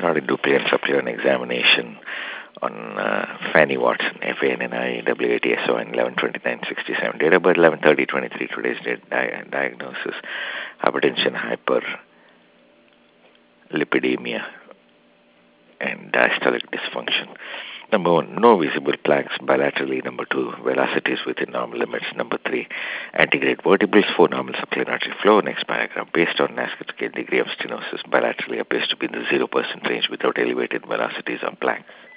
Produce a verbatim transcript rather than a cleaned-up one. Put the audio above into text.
According to parent supply on examination on uh, Fanny Watson, F A N N I W A T S O N eleven twenty-nine sixty-seven. Date of birth eleven thirty twenty-three. Today's date. Di- diagnosis: hypertension, hyperlipidemia, and diastolic dysfunction. Number one, no visible plaques bilaterally. Number two, velocities within normal limits. Number three, antegrade vertebrates. Four, normal subclinic artery flow. Next paragraph, based on NASCAR scale, degree of stenosis bilaterally appears to be in the zero percent range without elevated velocities or plaque.